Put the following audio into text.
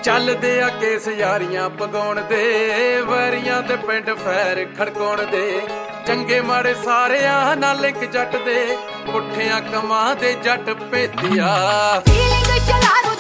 ਚੱਲਦੇ ਆ ਕੇਸ ਯਾਰੀਆਂ ਪਗਾਉਣ ਦੇ, ਵੈਰੀਆਂ ਤੇ ਪਿੰਡ ਫੈਰ ਖੜਕਾਉਣ ਦੇ। ਚੰਗੇ ਮਾੜੇ ਸਾਰਿਆਂ ਨਾਲ ਇੱਕ ਜੱਟ ਦੇ, ਪੁੱਠਿਆਂ ਕੰਮਾਂ ਦੇ ਜੱਟ ਭੇਤੀਆ।